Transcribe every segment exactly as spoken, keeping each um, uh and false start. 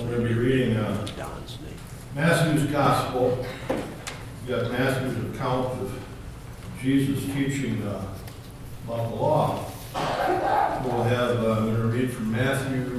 I'm going to be reading uh, Matthew's Gospel. We've got Matthew's account of Jesus teaching uh, about the law. We'll have, uh, I'm going to read from Matthew,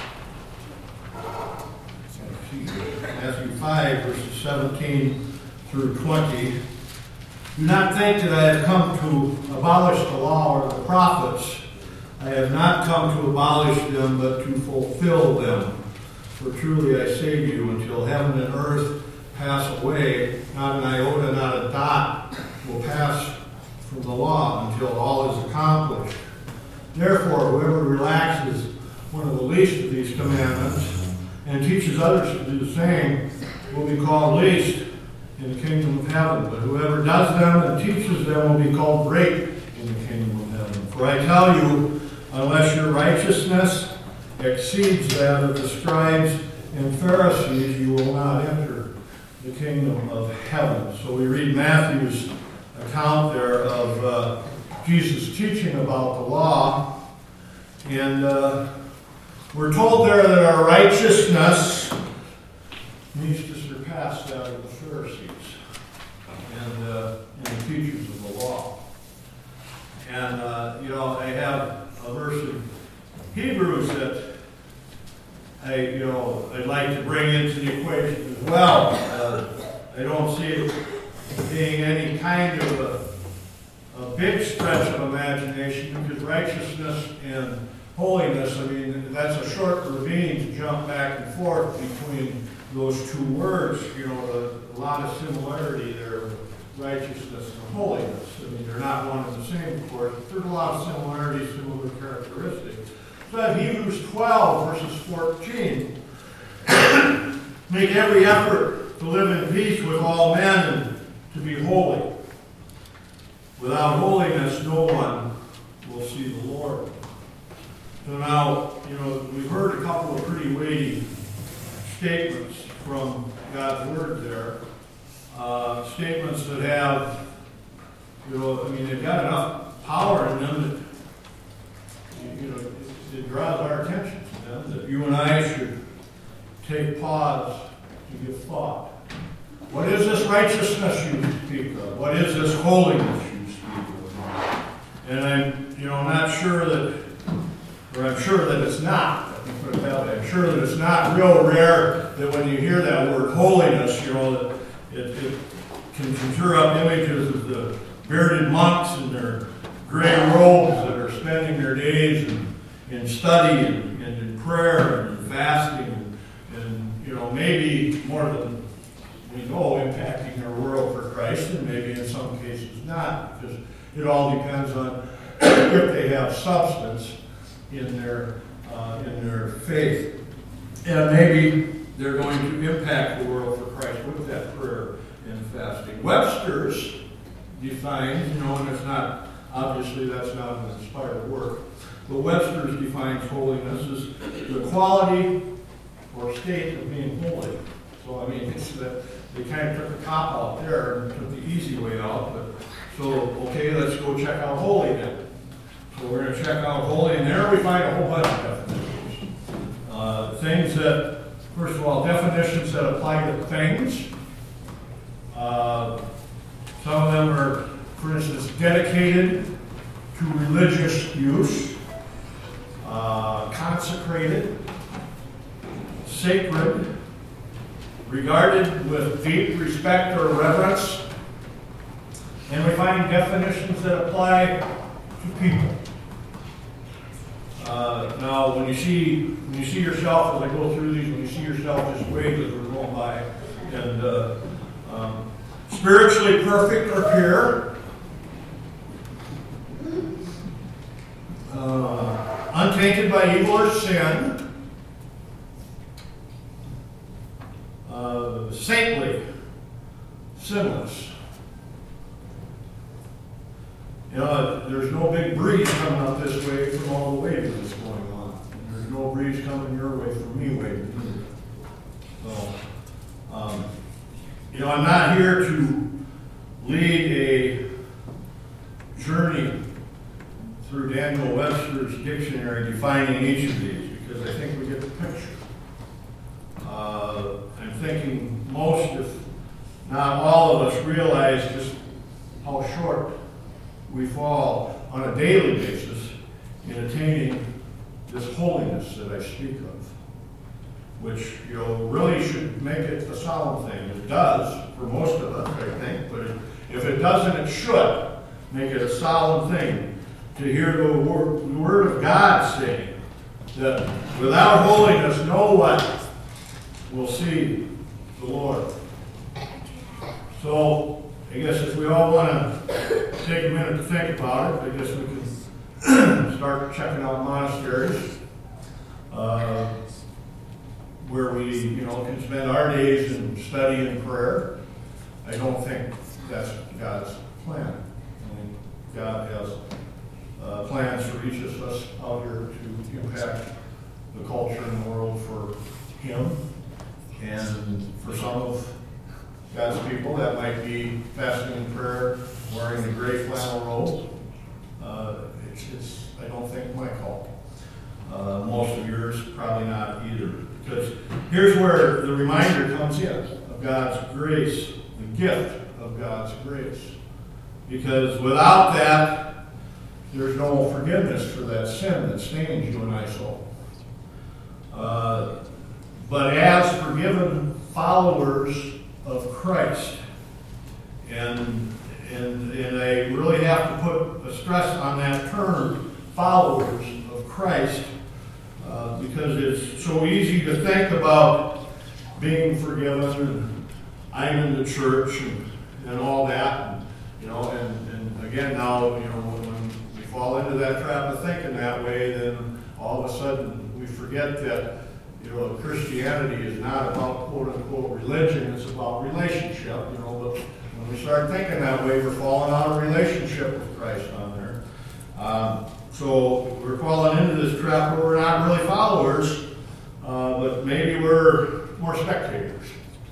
Matthew five, verses seventeen through twenty. Do not think that I have come to abolish the law or the prophets. I have not come to abolish them, but to fulfill them. For truly I say to you, until heaven and earth pass away, not an iota, not a dot will pass from the law until all is accomplished. Therefore, whoever relaxes one of the least of these commandments and teaches others to do the same will be called least in the kingdom of heaven. But whoever does them and teaches them will be called great in the kingdom of heaven. For I tell you, unless your righteousness exceeds that of the scribes and Pharisees, you will not enter the kingdom of heaven. So we read Matthew's account there of uh, Jesus teaching about the law. And uh, we're told there that our righteousness needs to surpass that of the Pharisees and, uh, and the teachers of the law. And, uh, you know, I have a verse in Hebrews that I, you know, I'd like to bring into the equation as well. Uh, I don't see it being any kind of a, a big stretch of imagination, because righteousness and holiness, I mean, that's a short ravine to jump back and forth between those two words. You know, a, a lot of similarity there with righteousness and holiness. I mean, they're not one and the same, of course, but there's a lot of similarities, similar characteristics. So at Hebrews twelve, verses fourteen, make every effort to live in peace with all men and to be holy. Without holiness, no one will see the Lord. So now, you know, we've heard a couple of pretty weighty statements from God's Word there. Uh, statements that have, you know, I mean, they've got enough power in them that, you know, it, it draws our attention to them, that you and I should take pause to give thought. What is this righteousness you speak of? What is this holiness you speak of? And I'm, you know, not sure that, or I'm sure that it's not. Let me put it that way. I'm sure that it's not real rare that when you hear that word holiness, you know, that it, it can conjure up images of the bearded monks in their gray robes that are spending their days in, in study and, and in prayer and in fasting and, and, you know, maybe more than we know, impacting their world for Christ, and maybe in some cases not, because it all depends on if they have substance in their uh, in their faith. And maybe they're going to impact the world for Christ with that prayer and fasting. Webster's defines, you know, and it's not, obviously that's not an inspired work, but Webster's defines holiness as the quality or state of being holy. So, I mean, it's that they kind of took the cop out there and took the easy way out. But so, okay, let's go check out holy then. So we're going to check out holy, and there we find a whole bunch of definitions. Uh, things that, first of all, definitions that apply to things. Uh, some of them are, for instance, dedicated to religious use, uh, consecrated, sacred, regarded with deep respect or reverence. And we find definitions that apply to people. Uh, now, when you see when you see yourself, as I go through these, when you see yourself, just wave as we're going by. And uh, um, spiritually perfect or pure, uh, untainted by evil or sin, uh, saintly, sinless. You know, there's no big breeze coming up this way from all the waving that's going on. And there's no breeze coming your way from me waving either. So, um, you know, I'm not here to lead a journey through Daniel Webster's dictionary defining each of these, because I think we get the picture. which, you know, really should make it a solemn thing. It does for most of us, I think, but if it doesn't, it should make it a solemn thing to hear the word, the word of God saying that without holiness, no one will see the Lord. So, I guess if we all want to take a minute to think about it, I guess we can start checking out monasteries uh, where we, you know, can spend our days in study and prayer. I don't think that's God's plan. I mean, God has uh, plans for each of us out here to impact the culture and the world for Him. And for some of God's people, that might be fasting and prayer, wearing the gray flannel robe. Uh, it's, it's, I don't think, my call. Uh, most of yours, probably not either. Because here's where the reminder comes in of God's grace, the gift of God's grace. Because without that, there's no forgiveness for that sin that stains you and I so. Uh, but as forgiven followers of Christ, and, and, and I really have to put a stress on that term, followers of Christ, uh, because it's so easy to think about being forgiven, and I'm in the church, and, and all that, and, you know, and, and again now, you know, when we fall into that trap of thinking that way, then all of a sudden we forget that, you know, Christianity is not about quote-unquote religion, it's about relationship, you know, but when we start thinking that way, we're falling out of relationship with Christ on there. Um, so we're falling into this trap where we're not really followers, uh, but maybe we're more spectators.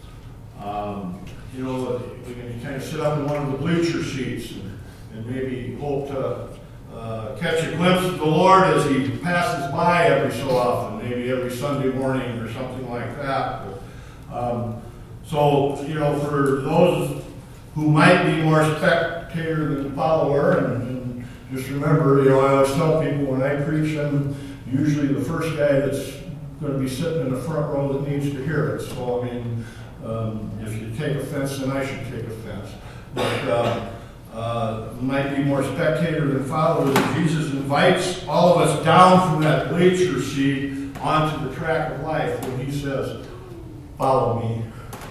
Um, you know, we can kind of sit up in one of the bleacher seats and, and maybe hope to uh, catch a glimpse of the Lord as He passes by every so often, maybe every Sunday morning or something like that. But, um, so, you know, for those who might be more spectator than follower, and, and just remember, you know, I always tell people when I preach, I'm usually the first guy that's going to be sitting in the front row that needs to hear it. So, I mean, um, if you take offense, then I should take offense. But uh, uh, might be more spectator than follower. Jesus invites all of us down from that bleacher seat onto the track of life when He says, "Follow me."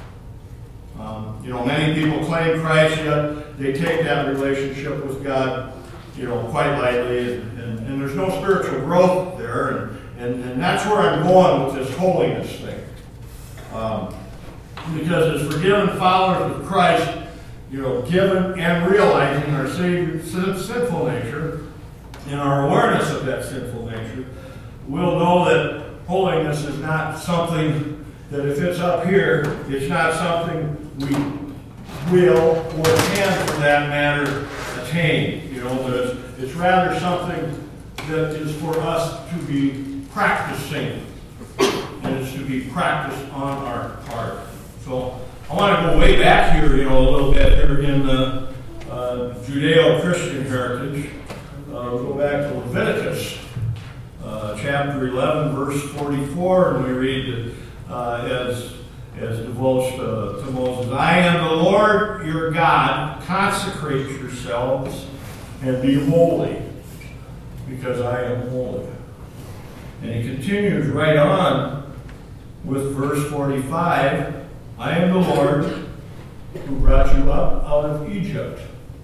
Um, you know, many people claim Christ, yet they take that relationship with God, you know, quite lightly, and, and, and there's no spiritual growth there, and, and, and that's where I'm going with this holiness thing. Um, because as forgiven followers of Christ, you know, given and realizing our Savior's sin, sinful nature, and our awareness of that sinful nature, we'll know that holiness is not something that if it's up here, it's not something we will or can, for that matter, attain. You know, but it's, it's rather something that is for us to be practicing, and it's to be practiced on our part. So I want to go way back here, you know, a little bit here in the uh, Judeo-Christian heritage. Uh, we'll go back to Leviticus, uh, chapter eleven, verse forty-four, and we read uh, as as divulged uh, to Moses, "I am the Lord your God. Consecrate yourselves and be holy, because I am holy." And he continues right on with verse forty-five. "I am the Lord who brought you up out of Egypt.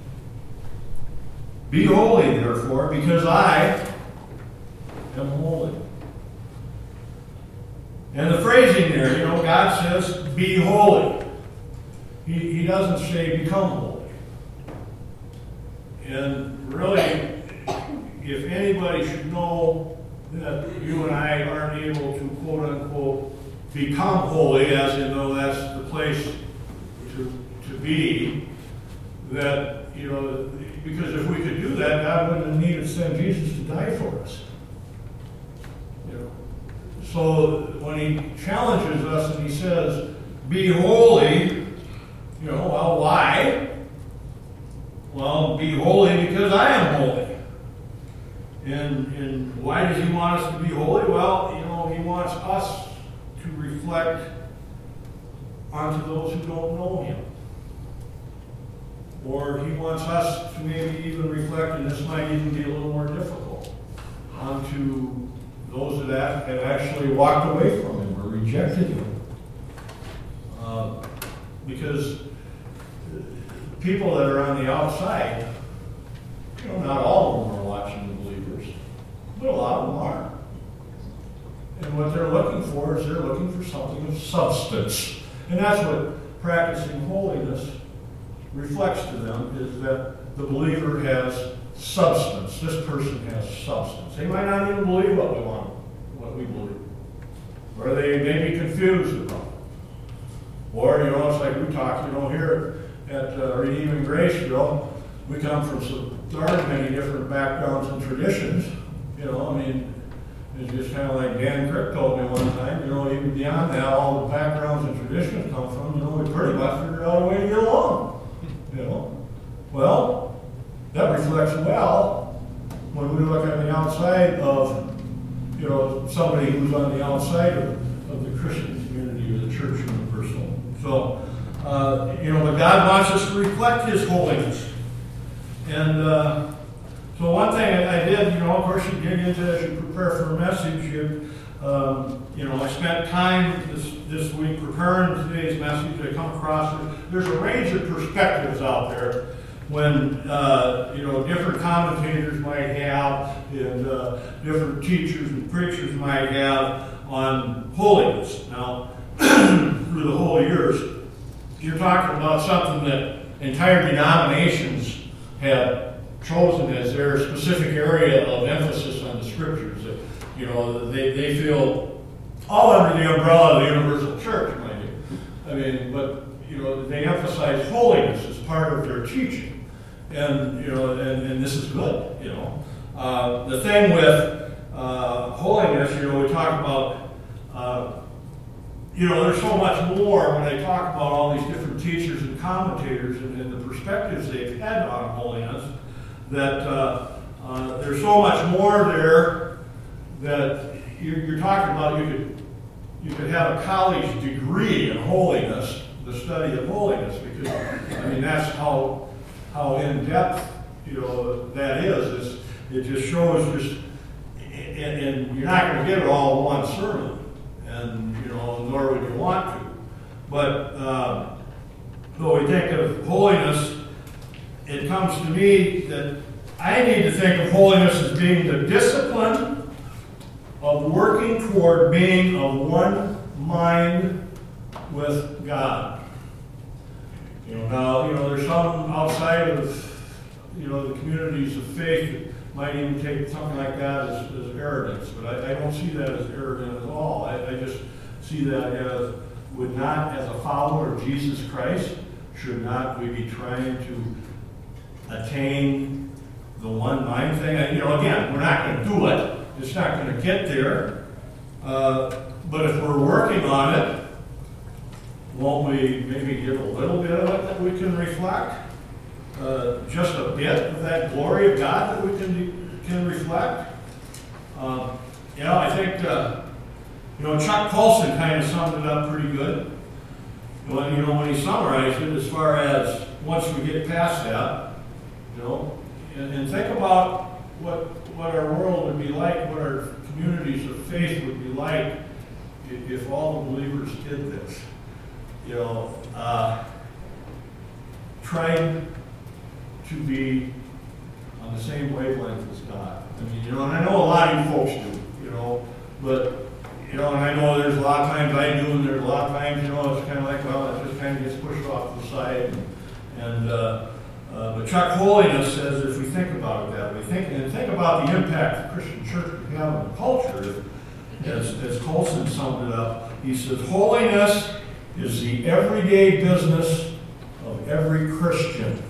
Be holy, therefore, because I am holy." And the phrasing there, you know, God says, be holy. He, he doesn't say become holy. And really, if anybody should know that you and I aren't able to, quote unquote, become holy, as in though that's the place to, to be, that, you know, because if we could do that, God wouldn't have needed to send Jesus to die for us. You know. So when He challenges us and He says, be holy, you know, well, why? Well, be holy because I am holy. And, and why does He want us to be holy? Well, you know, He wants us to reflect reflect onto those who don't know him. Or he wants us to maybe even reflect, and this might even be a little more difficult, onto those that have actually walked away from him or rejected him. Uh, because people that are on the outside, you know, not all of them are watching the believers, but a lot of them are. And what they're looking for is they're looking for something of substance. And that's what practicing holiness reflects to them, is that the believer has substance. This person has substance. They might not even believe what we want, what we believe. Or they may be confused about it. Or, you know, it's like we talked, you know, here at uh, Redeeming Graceville, we come from some darn many different backgrounds and traditions. You know, I mean, it's just kind of like Dan Crick told me one time, you know, even beyond that, all the backgrounds and traditions come from, you know, we pretty much figured out a way to get along. You know, well, that reflects well when we look on the outside of, you know, somebody who's on the outside of, of the Christian community or the church universal. So, uh, you know, but God wants us to reflect His holiness. And uh, so one thing I, I did, you know, of course, you dig into as you prepare for a message. You, um, you know, I spent time this this week preparing today's message. I come across it. There's a range of perspectives out there when, uh, you know, different commentators might have and uh, different teachers and preachers might have on holiness. Now, through the whole years, you're talking about something that entire denominations have chosen as their specific area of emphasis on the scriptures. That, you know, they, they feel all under the umbrella of the universal church, mind you. I mean, but, you know, they emphasize holiness as part of their teaching. And, you know, and, and this is good, you know. Uh, the thing with uh, holiness, you know, we talk about, uh, you know, there's so much more when I talk about all these different teachers and commentators and, and the perspectives they've had on holiness, that uh, uh, there's so much more there that you're, you're talking about. You could you could have a college degree in holiness, the study of holiness, because I mean that's how how in depth, you know, that is. It's, it just shows just, and, and you're not going to get it all in one sermon, and you know, nor would you want to. But uh, though we think of holiness, it comes to me that I need to think of holiness as being the discipline of working toward being of one mind with God. You know, now, you know, there's some outside of, you know, the communities of faith that might even take something like that as, as arrogance, but I, I don't see that as arrogant at all. I, I just see that as, would not, as a follower of Jesus Christ, should not we be trying to attain the one mind thing? And, you know, again, we're not going to do it. It's not going to get there. Uh, but if we're working on it, won't we maybe get a little bit of it that we can reflect? Uh, just a bit of that glory of God that we can can reflect? Uh, you know, I think, uh, you know, Chuck Colson kind of summed it up pretty good. When, you know, when he summarized it as far as once we get past that, you know, and, and think about what what our world would be like, what our communities of faith would be like if, if all the believers did this. You know, uh, trying to be on the same wavelength as God. I mean, you know, and I know a lot of you folks do, you know, but, you know, and I know there's a lot of times I do, and there's a lot of times, you know, it's kind of like, well, it just kind of gets pushed off to the side. And, and uh, uh, but Chuck Holiness says if we think about it that way, think, and think about the impact the Christian church can have on the culture, as, as Colson summed it up, he says, holiness is the everyday business of every Christian.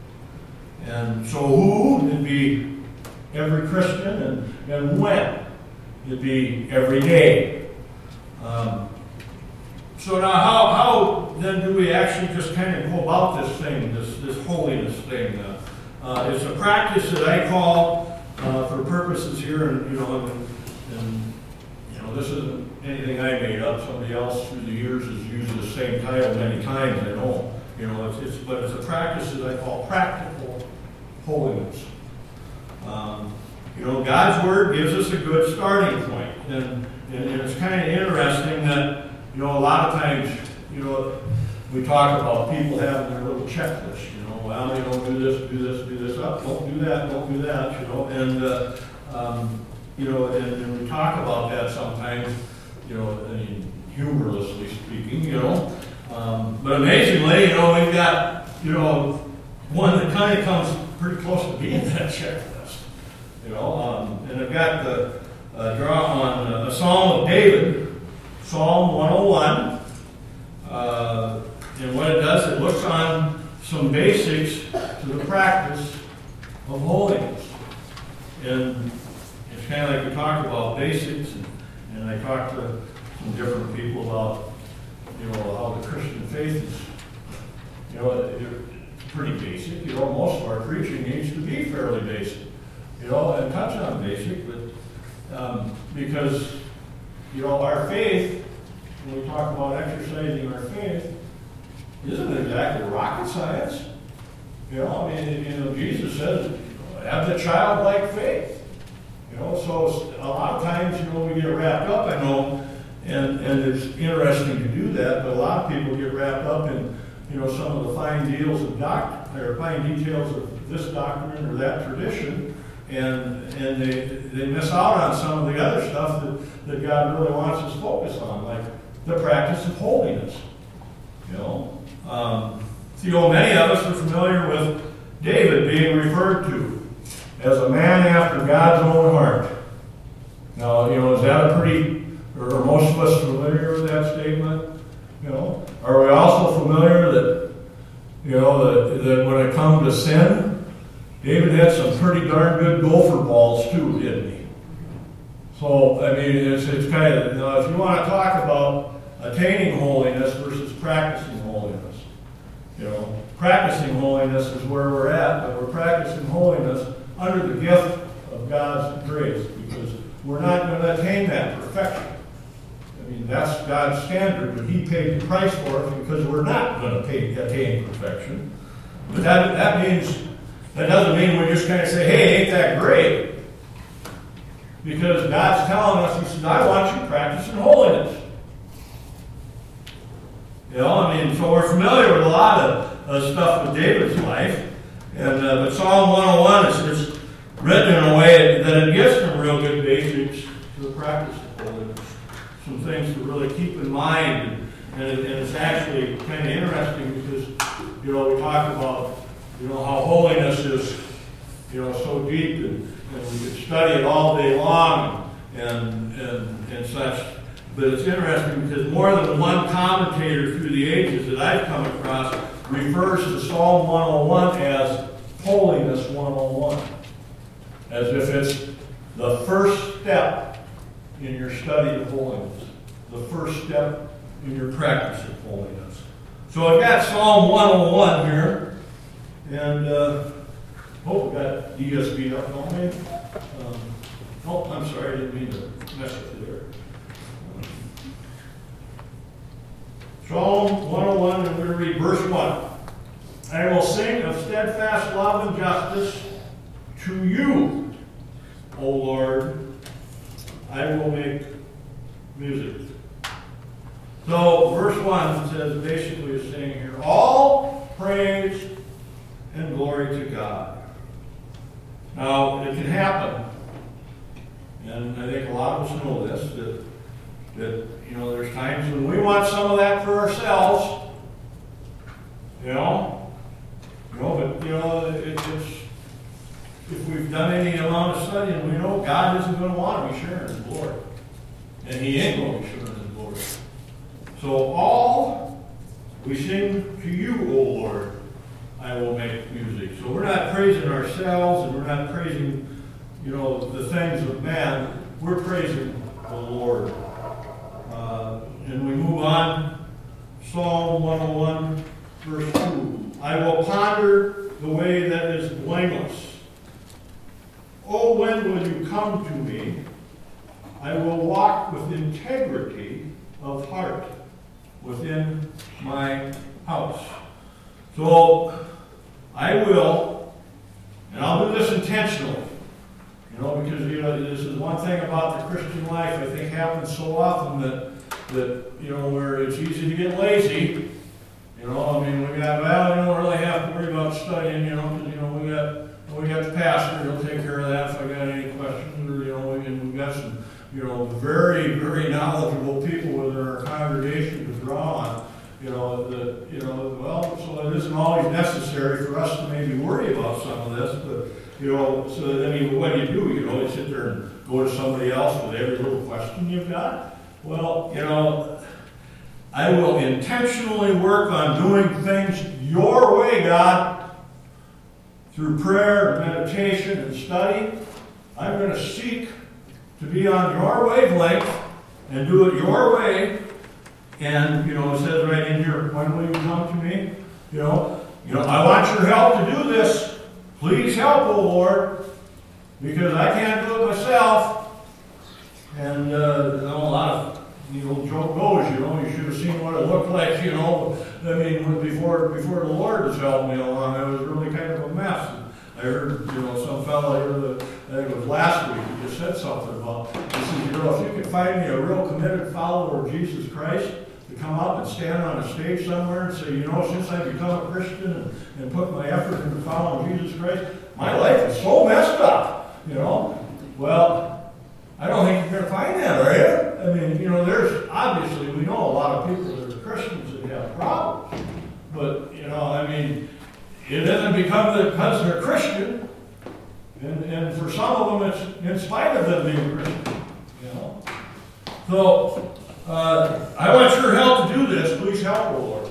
And so who? It'd be every Christian, and, and when? It'd be every day. Um, so now how, how then do we actually just kind of go about this thing, this, this holiness thing? Uh, uh, it's a practice that I call, uh, for purposes here, and you know, and, and you know, know, this isn't anything I made up. Somebody else through the years has used the same title many times, I know. You know, it's, it's but it's a practice that I call practical holiness. Um, you know, God's Word gives us a good starting point. And, and, and it's kind of interesting that, you know, a lot of times, you know, we talk about people having their little checklist, you know, well, you don't do this, do this, do this, up, don't do that, don't do that, you know, and, uh, um, you know, and, and we talk about that sometimes, you know, I mean, humorously speaking, you know, um, but amazingly, you know, we've got, you know, one that kind of comes pretty close to being that checklist, you know, um, and I've got the uh, draw on uh, a Psalm of David, Psalm one oh one, uh, and what it does, it looks on some basics to the practice of holiness. And it's kind of like we talked about basics, and, and I talked to some different people about, you know, how the Christian faith is, you know, it's pretty basic. You know, most of our preaching needs to be fairly basic, you know, and touch on basic, but um, because, you know, our faith, when we talk about exercising our faith, isn't exactly rocket science. You know, I mean, you know, Jesus says, have the childlike faith. You know, so a lot of times, you know, we get wrapped up, I know, and, and it's interesting to do that, but a lot of people get wrapped up in, you know, some of the fine deals of doc, or fine details of this doctrine or that tradition, and and they they miss out on some of the other stuff that, that God really wants us to focus on, like the practice of holiness. You know, um, so, you know, many of us are familiar with David being referred to as a man after God's own heart. Now, you know, is that a pretty, or are most of us familiar with that statement? You know, are we also familiar that, you know, that, that when it comes to sin, David had some pretty darn good gopher balls too, didn't he? So, I mean, it's, it's kind of, you know, if you want to talk about attaining holiness versus practicing holiness, you know, practicing holiness is where we're at, but we're practicing holiness under the gift of God's grace, because we're not going to attain that perfection. I mean, that's God's standard, but He paid the price for it because we're not going to pay, attain perfection. But that, that means, that doesn't mean we just kind of say, hey, ain't that great? Because God's telling us, He says, I want you practicing holiness. You know, I mean, so we're familiar with a lot of uh, stuff with David's life. And uh, but Psalm one oh one is, is written in a way that it gives some real good basics to the practice of holiness. Some things to really keep in mind. And, and, and it's actually kind of interesting because, you know, we talk about, you know, how holiness is, you know, so deep, and, and we could study it all day long and, and, and such. But it's interesting because more than one commentator through the ages that I've come across refers to Psalm one oh one as Holiness one oh one, as if it's the first step in your study of holiness, the first step in your practice of holiness. So I've got Psalm one oh one here, and uh, oh, we've got D S B up, don't we? Um, oh, I'm sorry, I didn't mean to mess with you there. Psalm one oh one, and we're going to read verse one. I will sing of steadfast love and justice to you, O Lord. I will make music. So, verse one says, basically is saying here, all praise and glory to God. Now, it can happen, and I think a lot of us know this, that, that you know, there's times when we want some of that for ourselves, you know, you know, but, you know, it, it's, if we've done any amount of studying, we know God isn't going to want to be sharing His glory, and He ain't going to be sharing His glory. So all we sing to you, O Lord, I will make music. So we're not praising ourselves, and we're not praising, you know, the things of man. We're praising the Lord. Uh, and we move on. Psalm one oh one, verse two. I will ponder the way that is blameless. Oh, when will you come to me? I will walk with integrity of heart within my house. So I will, and I'll do this intentionally, you know, because you know this is one thing about the Christian life I think happens so often that that you know where it's easy to get lazy. You know, I mean, we got well, you don't really have to worry about studying, you know, because you know we got we got the pastor, he'll take care of that if I got any questions, or you know, we and we've got some you know very very knowledgeable people within our congregation to draw on. You know, the, you know, well, so it isn't always necessary for us to maybe worry about some of this, but, you know, so that, I mean, what do you do? You know, you sit there and go to somebody else with every little question you've got? Well, you know, I will intentionally work on doing things your way, God, through prayer and meditation and study. I'm going to seek to be on your wavelength and do it your way. And, you know, it says right in here, when will you come to me? You know, you know, I want your help to do this. Please help, O Lord, because I can't do it myself. And, uh, you know, a lot of, the old joke goes, you know, you should have seen what it looked like, you know. I mean, before before the Lord has helped me along, I was really kind of a mess. And I heard, you know, some fellow, I, heard the, I think it was last week, he just said something about, he says, you know, if you can find me a real committed follower of Jesus Christ, to come up and stand on a stage somewhere and say, you know, since I've become a Christian and, and put my effort into following Jesus Christ, my life is so messed up, you know. Well, I don't think you're going to find that, are you? I mean, you know, there's, obviously, we know a lot of people that are Christians that have problems. But, you know, I mean, it doesn't become that because they're Christian. And, and for some of them, it's in spite of them being Christian, you know. So, Uh, I want your help to do this. Please help, O Lord.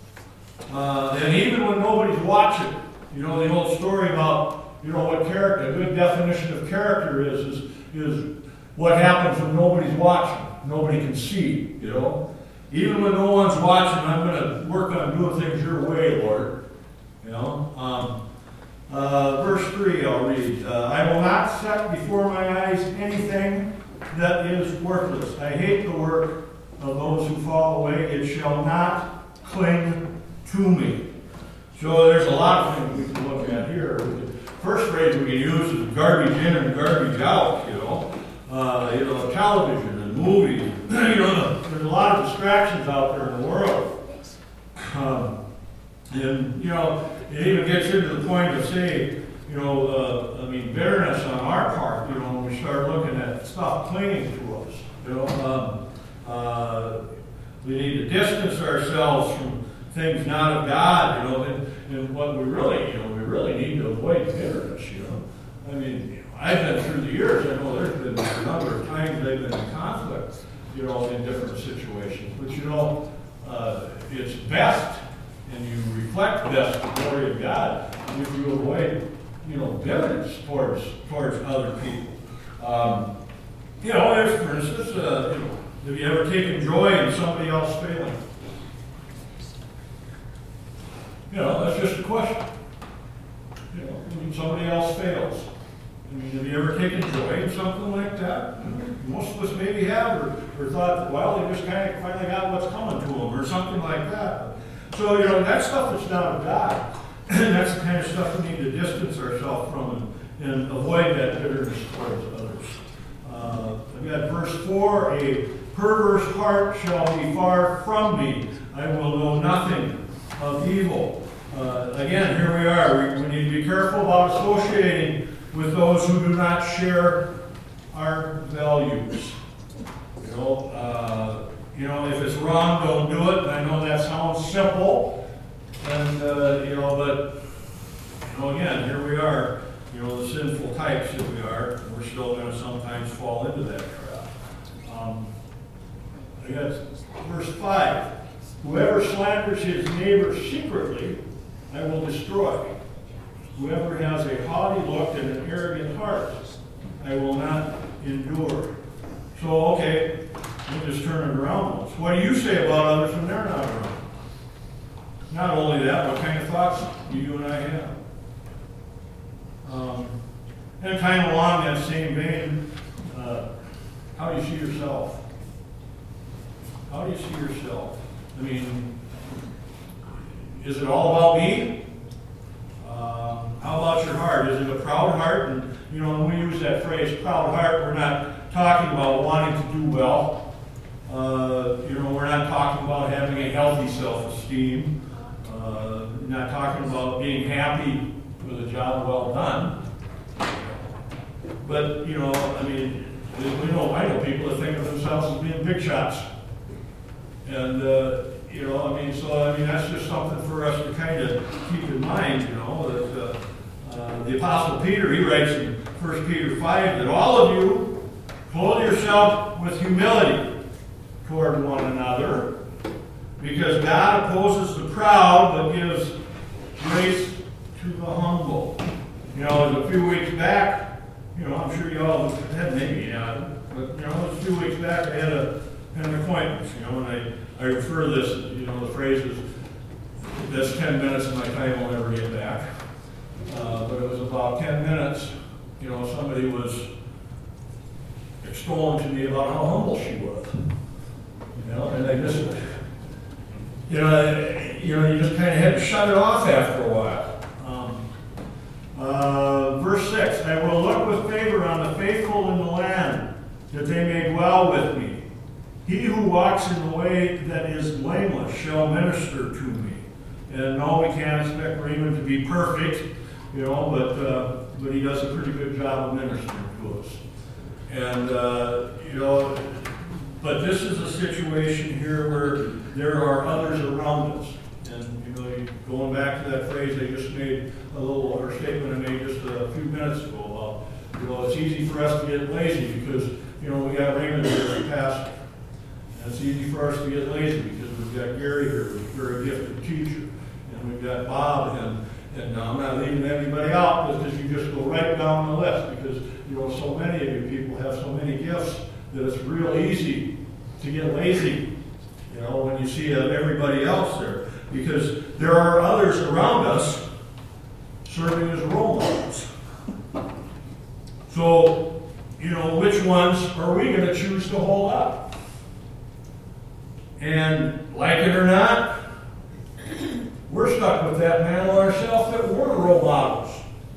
Uh, and even when nobody's watching, you know, the old story about, you know, what character, a good definition of character is, is, is what happens when nobody's watching. Nobody can see, you know. Even when no one's watching, I'm going to work on doing things your way, Lord. You know. Um, uh, verse three, I'll read. Uh, I will not set before my eyes anything that is worthless. I hate the work of those who fall away. It shall not cling to me. So there's a lot of things we can look at here. First phrase we can use is garbage in and garbage out, you know. Uh, you know, television and movies. You know, there's a lot of distractions out there in the world. Um, and, you know, it even gets into the point of saying, you know, uh, I mean, bitterness on our part, you know, when we start looking at stuff clinging to us. You know, um, uh, we need to distance ourselves from things not of God, you know, and, and what we really, you know, we really need to avoid bitterness, you know. I mean, you know, I've been through the years, I know there's been a number of times they've been in conflict, you know, in different situations. But, you know, uh, it's best, and you reflect best the glory of God if you avoid, you know, bitterness towards towards other people. Um, you know, there's, for instance, uh, you know, have you ever taken joy in somebody else failing? You know, that's just a question. You know, when somebody else fails. I mean, have you ever taken joy in something like that? Most of us maybe have, or, or thought that, well, they just kind of finally got what's coming to them, or something like that. So, you know, that stuff is not of God. And that's the kind of stuff we need to distance ourselves from and, and avoid that bitterness towards others. Uh, I've got verse four, a perverse heart shall be far from me. I will know nothing of evil. Uh, again, here we are. We, we need to be careful about associating with those who do not share our values. You know, uh, you know, if it's wrong, don't do it. And I know that sounds simple, and uh, you know, but you know, again, here we are. You know, the sinful types that we are. We're still going to sometimes fall into that trap. Um, I got verse five. Whoever slanders his neighbor secretly, I will destroy. Whoever has a haughty look and an arrogant heart, I will not endure. So, okay, we'll just turn it around once. What do you say about others when they're not around? Not only that, what kind of thoughts do you and I have? Um, and kind of along that same vein, uh, how do you see yourself? How do you see yourself? I mean, is it all about me? Uh, how about your heart? Is it a proud heart? And, you know, when we use that phrase, proud heart, we're not talking about wanting to do well. Uh, you know, we're not talking about having a healthy self-esteem. Uh, we're not talking about being happy with a job well done. But, you know, I mean, we know, I know people that think of themselves as being big shots. And, uh, you know, I mean, so, I mean, that's just something for us to kind of keep in mind, you know, that uh, uh, the Apostle Peter, he writes in First Peter five that all of you clothe yourself with humility toward one another, because God opposes the proud but gives grace to the humble. You know, a few weeks back, you know, I'm sure you all had maybe, yeah, but, you know, a few weeks back I had a had an acquaintance, you know, and I, I refer this, you know, the phrase is, that's ten minutes of my time I'll never get back. Uh, but it was about ten minutes, you know, somebody was extolling to me about how humble she was. You know, and I just, you know, you know, you just kind of had to shut it off after a while. Um, uh, verse six, I will look with favor on the faithful in the land, that they may dwell with me. He who walks in the way that is blameless shall minister to me. And no, we can't expect Raymond to be perfect, you know, but uh, but he does a pretty good job of ministering to us. And, uh, you know, but this is a situation here where there are others around us. And, you know, going back to that phrase I just made, a little, or statement I made just a few minutes ago about, you know, it's easy for us to get lazy because, you know, we got Raymond here as a pastor. And it's easy for us to get lazy because we've got Gary here, who's a very gifted teacher. And we've got Bob, and, and I'm not leaving anybody out because you just go right down the list because, you know, so many of you people have so many gifts that it's real easy to get lazy, you know, when you see uh, everybody else there. Because there are others around us serving as role models. So, you know, which ones are we going to choose to hold up? And like it or not, we're stuck with that mantle ourselves that we're role models.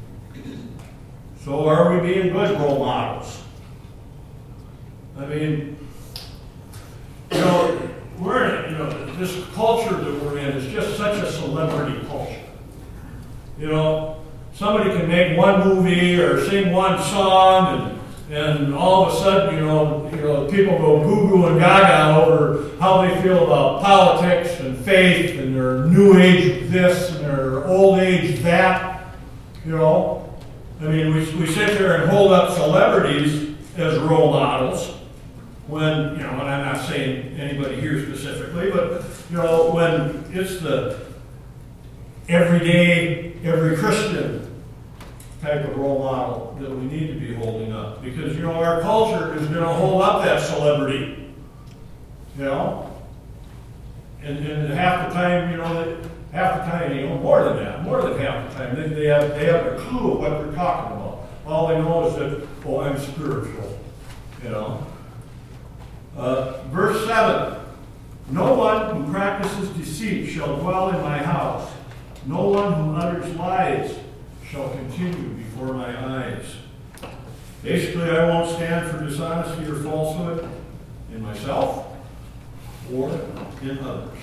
So are we being good role models? I mean, you know, we're in, you know, this culture that we're in is just such a celebrity culture. You know, somebody can make one movie or sing one song, and, and all of a sudden, you know, you know, people go goo-goo and gaga over how they feel about politics and faith and their new age this and their old age that. You know, I mean, we we sit there and hold up celebrities as role models. When, you know, and I'm not saying anybody here specifically, but, you know, when it's the everyday, every Christian type of role model that we need to be holding up. Because, you know, our culture is going to hold up that celebrity, you know. And, and half the time, you know, half the time, you know, more than that, more than half the time, they, they have they have a clue of what they're talking about. All they know is that, oh, I'm spiritual, you know. Uh, verse seven, no one who practices deceit shall dwell in my house. No one who utters lies shall continue before my eyes. Basically, I won't stand for dishonesty or falsehood in myself or in others.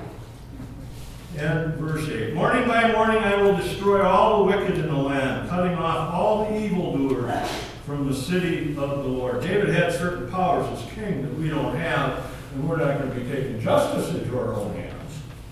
And verse eight, morning by morning I will destroy all the wicked in the land, cutting off all the evildoers from the city of the Lord. David had certain powers as king that we don't have, and we're not going to be taking justice into our own hands.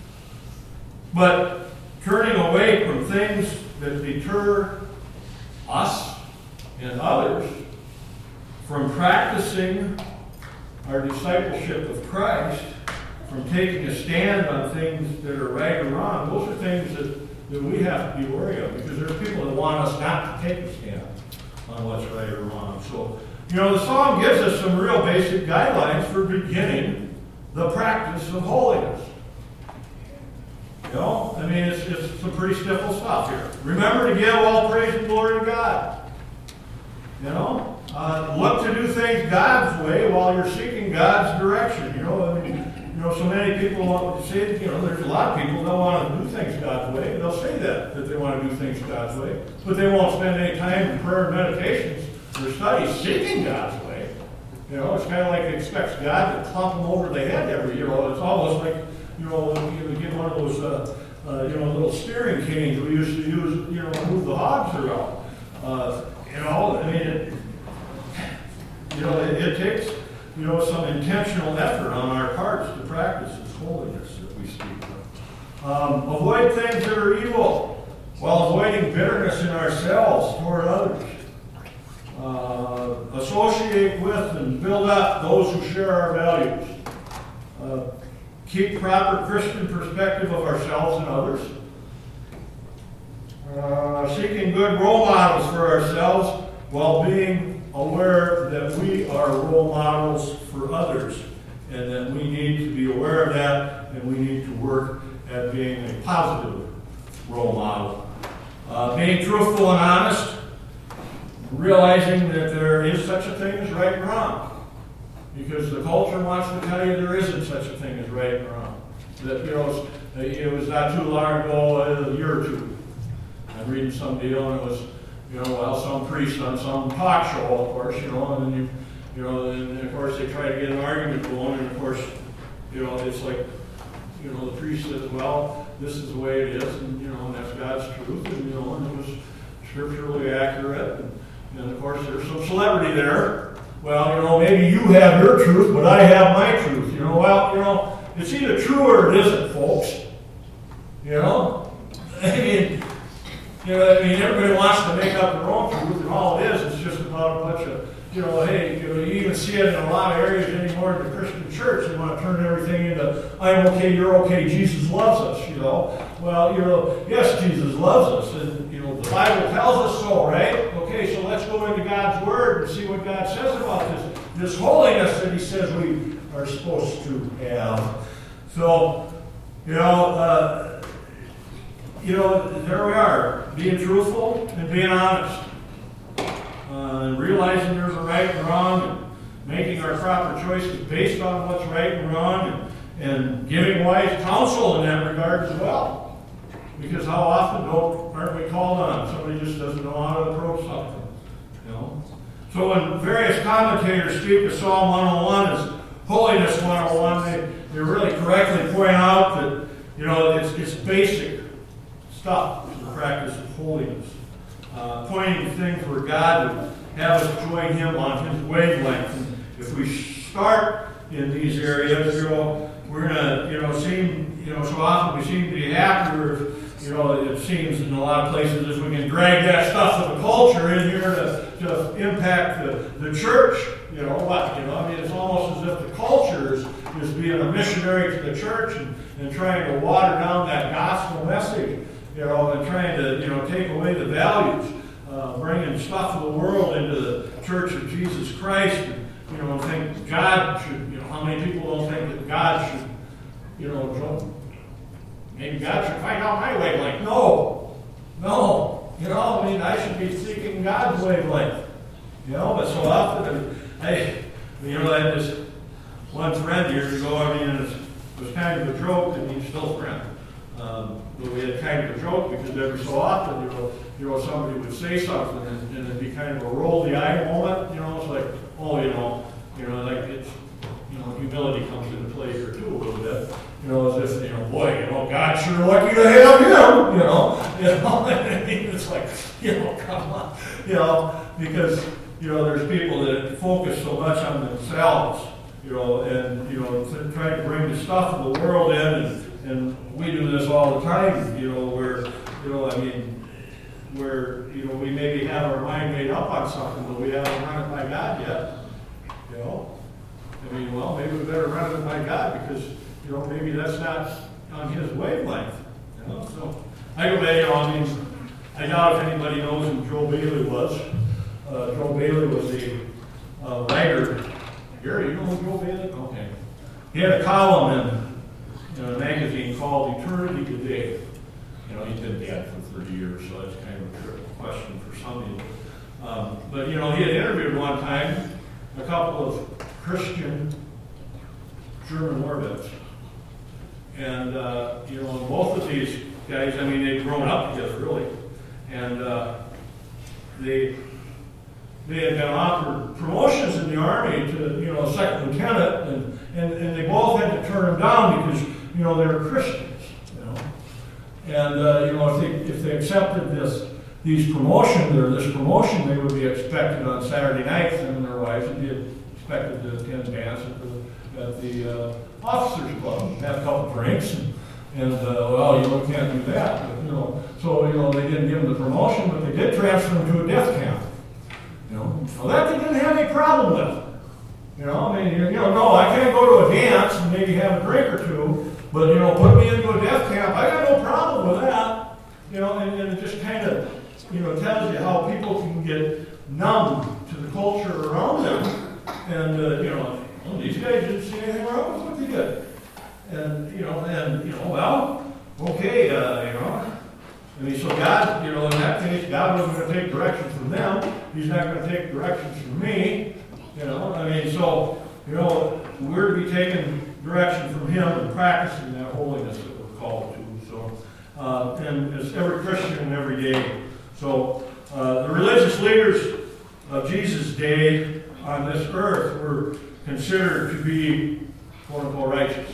But turning away from things that deter us and others from practicing our discipleship of Christ, from taking a stand on things that are right or wrong, those are things that, that we have to be wary of, because there's people that want us not to take a stand on what's right or wrong. So, you know, the psalm gives us some real basic guidelines for beginning the practice of holiness. You know, I mean, it's, it's some pretty stifle stuff here. Remember to give all praise and glory to God. You know, Uh, look to do things God's way while you're seeking God's direction. You know, I mean, you know, so many people want to say, you know, there's a lot of people that want to do things God's way. They'll say that, that they want to do things God's way. But they won't spend any time in prayer and meditations or studies seeking God's way. You know, it's kind of like it expects God to clomp them over the head every year. It's almost like, you know, you get one of those, uh, uh, you know, little steering canes we used to use, you know, to move the hogs around. Uh, you know, I mean, it, you know, it, it takes, you know, some intentional effort on our parts to practice this holiness that we speak of. Um, avoid things that are evil while avoiding bitterness in ourselves toward others. Uh, associate with and build up those who share our values. Uh, keep proper Christian perspective of ourselves and others. Uh, seeking good role models for ourselves while being aware that we are role models for others and that we need to be aware of that and we need to work at being a positive role model. Uh, being truthful and honest, realizing that there is such a thing as right and wrong, because the culture wants to tell you there isn't such a thing as right and wrong. That, you know, it was not too long ago, a year or two, I'm reading some deal and it was, you know, well, some priest on some talk show, of course, you know, and then you, you know, and of course they try to get an argument going, and of course, you know, it's like, you know, the priest says, well, this is the way it is, and, you know, and that's God's truth, and, you know, and it was scripturally accurate, and, and of course there's some celebrity there. Well, you know, maybe you have your truth, but I have my truth, you know, well, you know, it's either true or it isn't, folks, you know, I mean, you know, I mean, everybody wants to make up their own truth, and all it is, it's just about a bunch of, you know, hey, you know, you even see it in a lot of areas anymore in the Christian church. They want to turn everything into, I'm okay, you're okay, Jesus loves us, you know. Well, you know, yes, Jesus loves us, and, you know, the Bible tells us so, right? Okay, so let's go into God's Word and see what God says about this, this holiness that He says we are supposed to have. So, you know, uh, You know, there we are, being truthful and being honest, uh, and realizing there's a right and wrong, and making our proper choices based on what's right and wrong, and, and giving wise counsel in that regard as well. Because how often don't aren't we called on? Somebody just doesn't know how to approach something, you know. So when various commentators speak of Psalm one oh one as Holiness one oh one, they, they really correctly point out that, you know, it's it's basic stuff to the practice of holiness. Uh, pointing to things where God would have us join Him on His wavelength. And if we start in these areas, you know, we're gonna, you know, seem, you know, so often we seem to be happier. You know, it seems in a lot of places if we can drag that stuff of the culture in here to, to impact the, the church. You know what? You know, I mean, it's almost as if the culture is, is being a missionary to the church and, and trying to water down that gospel message. You know, and trying to, you know, take away the values, uh, bringing stuff of the world into the Church of Jesus Christ. And, you know, think God should, you know, how many people don't think that God should, you know, maybe God should find out my wavelength. No, no, you know, I mean, I should be seeking God's wavelength. You know, but so often, I, you know, I had this one friend years ago, I mean, it was, it was kind of a joke, and he's still a friend. Um, but we had kind of a joke because every so often, you know, you know, somebody would say something and, and it'd be kind of a roll the eye moment. You know, it's like, oh, you know, you know, like it's, you know, humility comes into play here too a little bit. You know, as if, you know, boy, you know, God's sure lucky to have him. You know, you know, I mean, it's like, you know, come on, you know, because you know, there's people that focus so much on themselves, you know, and you know, trying to bring the stuff of the world in and. And we do this all the time, you know, where, you know, I mean, where, you know, we maybe have our mind made up on something, but we haven't run it by God yet, you know. I mean, well, maybe we better run it by God because, you know, maybe that's not on His wavelength, you know. So, I go back, you know, I mean, I doubt if anybody knows who Joe Bailey was. Uh, Joe Bailey was a uh, writer. Gary, you know who Joe Bailey? Okay. He had a column in in a magazine called Eternity Today. You know, he's been dead for thirty years, so that's kind of a trick question for some people. Um, but, you know, he had interviewed one time a couple of Christian German war vets. And, uh, you know, both of these guys, I mean, they'd grown up together, really. And uh, they they had been offered promotions in the Army to, you know, second lieutenant, and, and, and they both had to turn them down because, you know, they were Christians, you know. And, uh, you know, if they, if they accepted this, these promotions, or this promotion, they would be expected on Saturday nights, them and their wives would be expected to attend dance at the, at the uh, officers' club, have a couple drinks, and, and uh, well, you know, can't do that, but, you know. So, you know, they didn't give them the promotion, but they did transfer them to a death camp. You know, well, that they didn't have any problem with. You know, I mean, you know, no, I can't go to a dance and maybe have a drink or two, but, you know, put me into a death camp, I got no problem with that. You know, and, and it just kind of, you know, tells you how people can get numb to the culture around them. And, uh, you know, well, these guys didn't see anything wrong with what they did. And, you know, and, you know, well, okay, uh, you know. I mean, so God, you know, in that case, God wasn't going to take directions from them. He's not going to take directions from me. You know, I mean, so, you know, we're to be taking direction from Him and practicing that holiness that we're called to. So, uh, and as every Christian every day. So, uh, the religious leaders of Jesus' day on this earth were considered to be, quote unquote, righteous.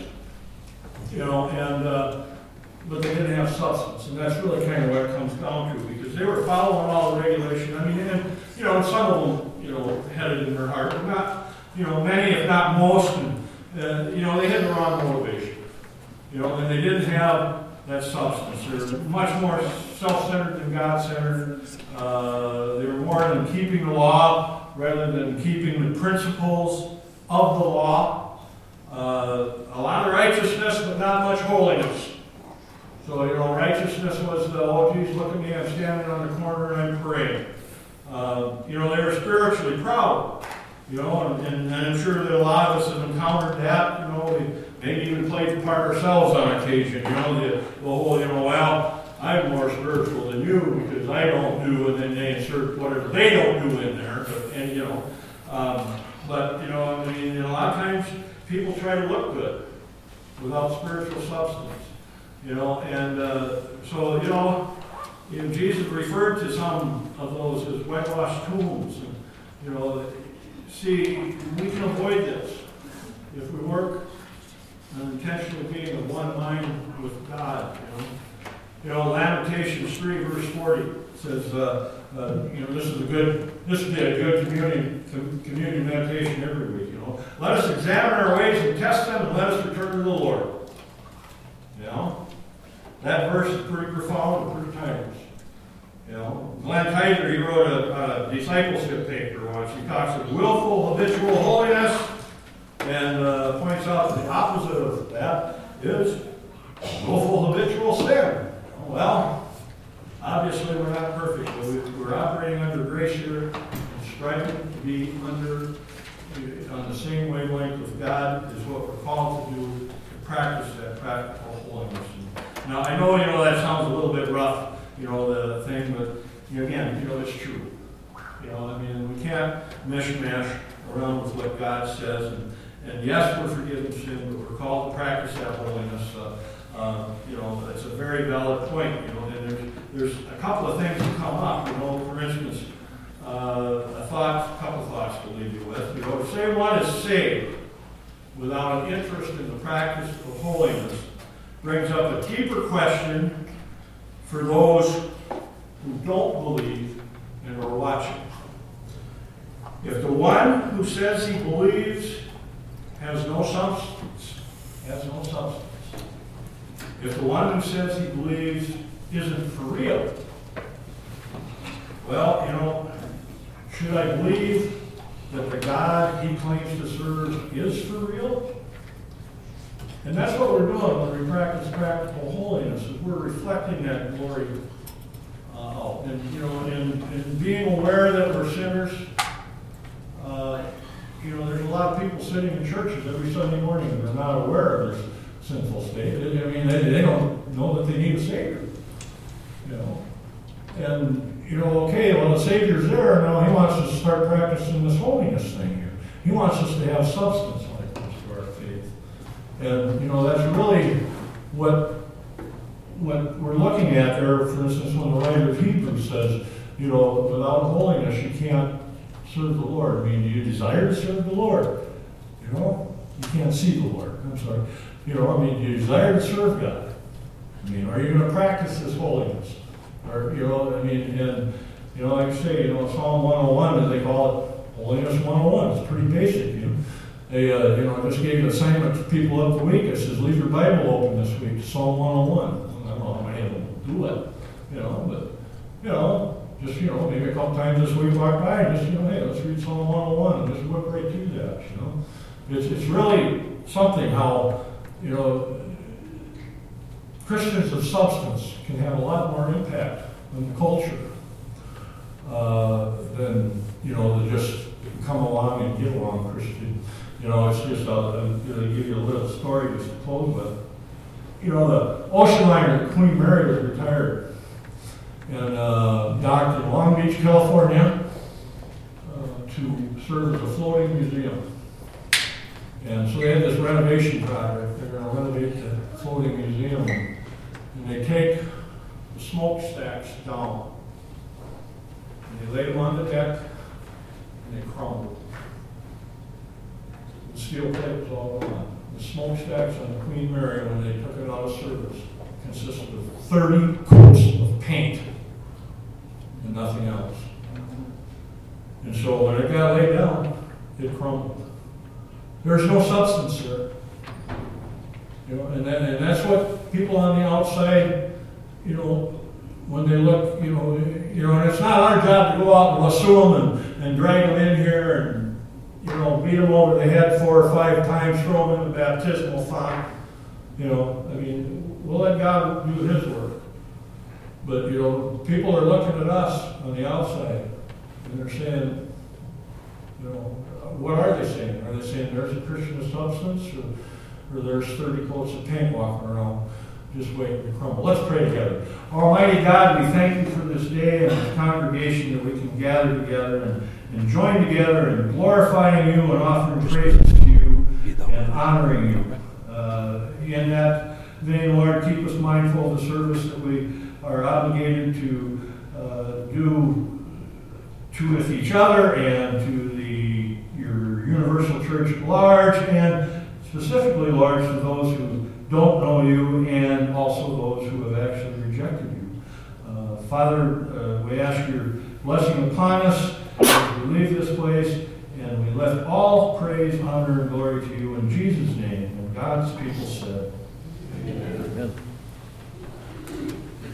You know, and, uh, but they didn't have substance, and that's really kind of what it comes down to, because they were following all the regulation. I mean, and, you know, and some of them, you know, had it in their heart, but not, you know, many, if not most, and, uh, you know, they had the wrong motivation. You know, and they didn't have that substance. They were much more self-centered than God-centered. Uh, they were more in keeping the law rather than keeping the principles of the law. Uh, a lot of righteousness, but not much holiness. So, you know, righteousness was the, oh, geez, look at me, I'm standing on the corner and I'm praying. Uh, you know, they were spiritually proud. You know, and, and, and I'm sure that a lot of us have encountered that. You know, we maybe even played the part ourselves on occasion. You know, the, the whole, you know, well, I'm more spiritual than you because I don't do, and then they insert whatever they don't do in there. But, and, you know, um, but, you know, I mean, a lot of times people try to look good without spiritual substance. You know, and uh, so, you know, you know, Jesus referred to some of those as whitewashed tombs. And, you know, see, we can avoid this if we work on intentionally being of one mind with God. You know, you know, Lamentations three, verse forty says, uh, uh, you know, this is a good, this would be a good community, community meditation every week. You know, let us examine our ways and test them, and let us return to the Lord. You know. That verse is pretty profound and pretty timeless. You know, Glenn Tyler, he wrote a, a discipleship paper once. He talks of willful, habitual holiness, and uh, points out that the opposite of that is willful, habitual sin. Well, obviously we're not perfect, but we, we're operating under grace here and striving to be under on the same wavelength with God is what we're called to do, to practice that practical holiness. Now, I know, you know, that sounds a little bit rough, you know, the thing, but, you know, again, you know, it's true. You know, I mean, we can't mishmash around with what God says. And, and yes, we're forgiven sin, but we're called to practice that holiness. Uh, uh, you know, it's a very valid point, you know, and there's, there's a couple of things that come up, you know, for instance, uh, a thought, a couple of thoughts to leave you with. You know, to say one is saved without an interest in the practice of holiness brings up a deeper question for those who don't believe and are watching. If the one who says he believes has no substance, has no substance, if the one who says he believes isn't for real, well, you know, should I believe that the God he claims to serve is for real? And that's what we're doing when we practice practical holiness, is we're reflecting that glory uh, out. And, you know, in, in being aware that we're sinners, uh, you know, there's a lot of people sitting in churches every Sunday morning and they're not aware of their sinful state. I mean, they, they don't know that they need a Savior, you know. And, you know, okay, well, the Savior's there, now he wants us to start practicing this holiness thing here. He wants us to have substance when it comes to our faith. And, you know, that's really what, what we're looking at there. For instance, when the writer of Hebrews says, you know, without holiness, you can't serve the Lord. I mean, do you desire to serve the Lord? You know, you can't see the Lord. I'm sorry. You know, I mean, do you desire to serve God? I mean, are you going to practice this holiness? Or, you know, I mean, and, you know, like I say, you know, Psalm one oh one, as they call it, Holiness one oh one. It's pretty basic, you know. They, uh, you know, I just gave an assignment to people up the week. I says, leave your Bible open this week, Psalm one oh one. I don't know how many of them will do it, you know, but, you know, just, you know, maybe a couple times this week walk by and just, you know, hey, let's read Psalm one oh one and just whip right through that, you know. It's, it's really something how, you know, Christians of substance can have a lot more impact on the culture uh, than, you know, the just come along and get along Christian. You know, it's just, I'll, I'll give you a little story just to close with. You know, the ocean liner, Queen Mary, was retired and uh, docked in Long Beach, California uh, to serve as a floating museum. And so they had this renovation project. They're going to renovate the floating museum. And they take the smokestacks down. And they lay them on the deck, and they crumbled. The steel plate was all gone. The smokestacks on the Queen Mary, when they took it out of service, consisted of thirty coats of paint and nothing else. And so when it got laid down, it crumbled. There's no substance there. You know, and, then, and that's what people on the outside, you know, when they look, you know, you know, and it's not our job to go out and lasso them and, and drag them in here and, you know, beat them over the head four or five times, throw them in the baptismal font. You know, I mean, we'll let God do His work. But, you know, people are looking at us on the outside and they're saying, you know, what are they saying? Are they saying there's a Christian of substance, or, or there's thirty coats of paint walking around just waiting to crumble? Let's pray together. Almighty God, we thank you for this day and this congregation that we can gather together and, and join together in glorifying you and offering praises to you and honoring you. Uh, in that vein, Lord, keep us mindful of the service that we are obligated to uh, do to with each other and to the your universal church at large, and specifically, Lord, to those who don't know you and also those who have actually rejected you. Uh, Father, uh, we ask your blessing upon us as we leave this place, and we lift all praise, honor, and glory to you in Jesus' name. And God's people said, Amen. Amen.